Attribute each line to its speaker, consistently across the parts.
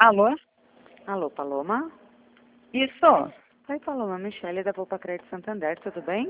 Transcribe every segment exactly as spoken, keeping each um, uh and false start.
Speaker 1: Alô?
Speaker 2: Alô, Paloma?
Speaker 1: Isso,
Speaker 2: Oi, Paloma, Michele da Poupa Crédito Santander, tudo bem?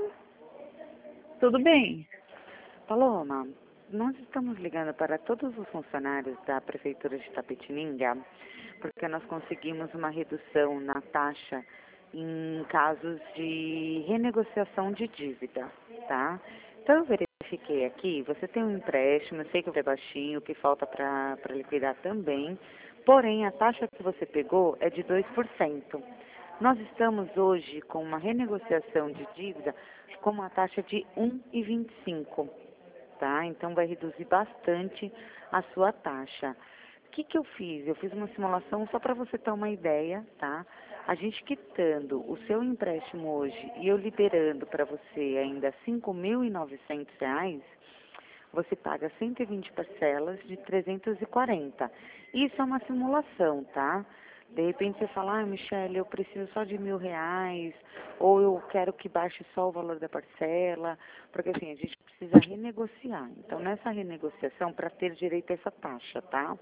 Speaker 1: tudo bem?
Speaker 2: Paloma, nós estamos ligando para todos os funcionários da Prefeitura de Itapetininga, porque nós conseguimos uma redução na taxa em casos de renegociação de dívida, tá? Então eu verifiquei aqui, você tem um empréstimo, eu sei que é baixinho, o que falta para liquidar também, porém a taxa que você pegou é de dois por cento. Nós estamos hoje com uma renegociação de dívida com uma taxa de um vírgula vinte e cinco, tá? Então vai reduzir bastante a sua taxa. O que que eu fiz? Eu fiz uma simulação só para você ter uma ideia, tá? A gente quitando o seu empréstimo hoje e eu liberando para você ainda cinco mil e novecentos reais, você paga cento e vinte parcelas de trezentos e quarenta. Isso é uma simulação, tá? De repente você fala, ah, Michele, eu preciso só de mil reais, ou eu quero que baixe só o valor da parcela, porque assim, a gente precisa renegociar. Então, nessa renegociação, para ter direito a essa taxa, tá?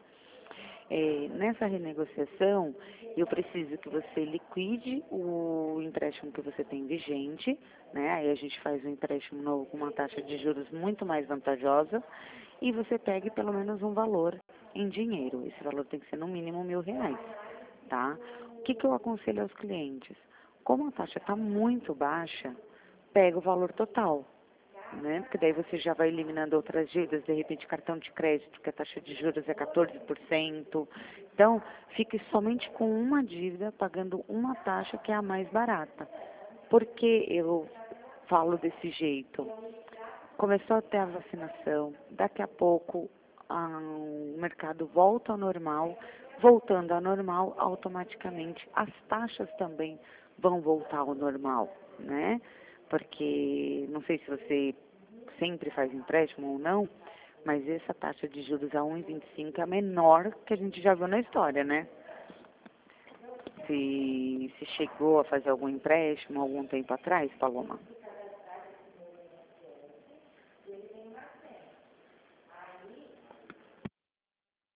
Speaker 2: É, nessa renegociação, eu preciso que você liquide o empréstimo que você tem vigente, né? Aí a gente faz um empréstimo novo com uma taxa de juros muito mais vantajosa e você pegue pelo menos um valor em dinheiro. Esse valor tem que ser no mínimo mil reais, tá? O que que eu aconselho aos clientes? Como a taxa está muito baixa, pega o valor total, né? Porque daí você já vai eliminando outras dívidas, de repente cartão de crédito, que a taxa de juros é quatorze por cento. Então, fique somente com uma dívida, pagando uma taxa que é a mais barata. Por que eu falo desse jeito? Começou a ter a vacinação, daqui a pouco ah, o mercado volta ao normal, voltando ao normal, automaticamente as taxas também vão voltar ao normal, né? Porque, não sei se você sempre faz empréstimo ou não, mas essa taxa de juros a um vírgula vinte e cinco é a menor que a gente já viu na história, né? Se, se chegou a fazer algum empréstimo algum tempo atrás, Paloma?